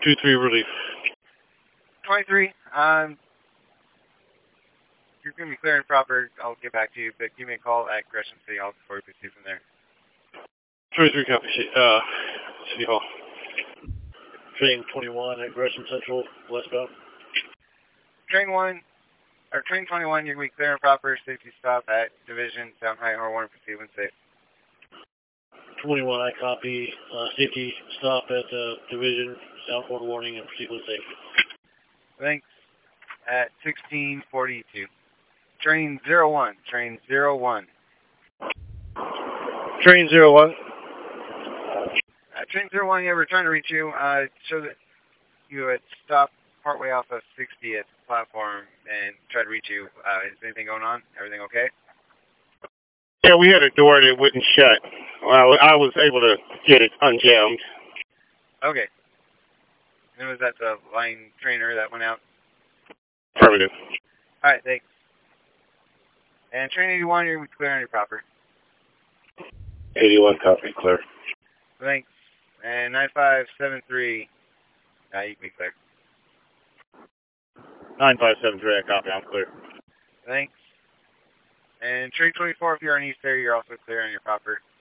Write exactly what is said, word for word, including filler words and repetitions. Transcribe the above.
two three relief. twenty-three, um, you're going to be clear and proper. I'll get back to you, but give me a call at Gresham City Hall before we proceed from there. twenty-three copy, uh, City Hall. Train twenty-one at Gresham Central, westbound. Train one, or train twenty-one, you're going to be clear and proper. Safety stop at Division, sound high, horn one, proceed when safe. twenty-one, I copy. Uh, safety stop at uh, Division, sound horn warning, and proceed when safe. Thanks. At sixteen forty-two. Train zero one, train zero one. Train zero one. Uh, train zero one, yeah, we're trying to reach you. Uh, show that you had stopped partway off of sixtieth platform and tried to reach you. Uh, is anything going on? Everything okay? Yeah, we had a door that wouldn't shut. Well, I was able to get it unjammed. Okay. And was that the line trainer that went out? Affirmative. All right, thanks. And train eighty-one, you're clear on your proper. eighty-one copy, clear. Thanks. And nine five seven three, uh, you can be clear. nine five seven three, I copy, I'm clear. Thanks. And train twenty-four, if you're on East area, you're also clear on your proper.